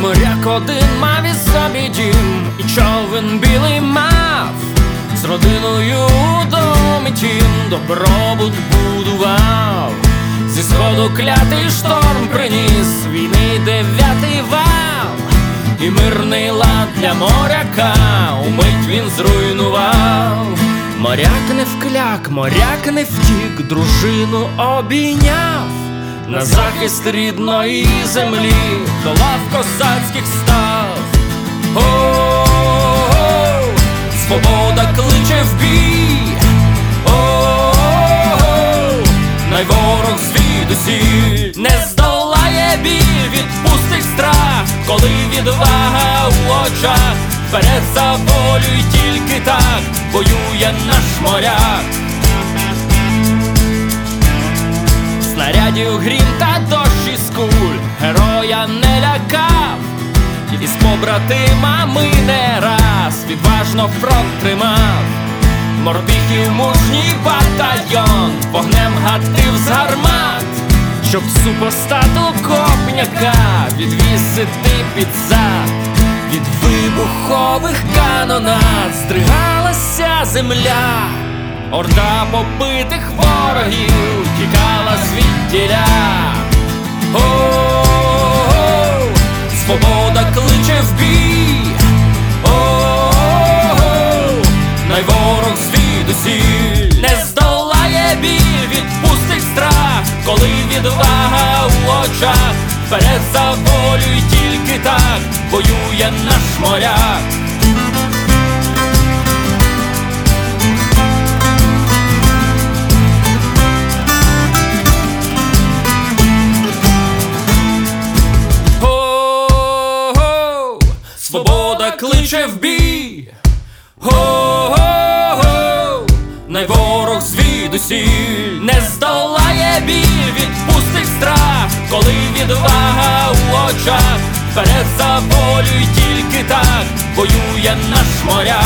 Моряк один мав із собі дім, і човен білий мав, з родиною у домі тім добробут будував. Зі сходу клятий шторм приніс війни 9-й вал, і мирний лад для моряка умить він зруйнував. Моряк не вкляк, моряк не втік, дружину обійняв, на захист рідної землі до лав козацьких став. О-о-о, свобода кличе в бій, о-о-о, най ворог звідусіль не здолає біль, відпустить страх, коли відвага у очах. Вперед за волю й тільки так воює наш моряк. Снарядів грім та дощ із куль героя не лякав, і з побратимами не раз відважно фронт тримав. Морпіхів мужній батальйон вогнем гатив з гармат, щоб супостату копняка відвісити під зад. Від вибухових канонад здригалася земля, орда побитих ворогів тікала звідтіля. О-о-о, свобода кличе в бій, о-о-о, най ворог звідусіль не здолає біль, відпустить страх, коли відвага у очах. Вперед за волю й тільки так воює наш моряк. О-о-о, свобода кличе в бій, о-о-о, най ворог звідусіль не здолає біль, відпустить страх, коли відвага у очах. Вперед за волю й тільки так воює наш моряк.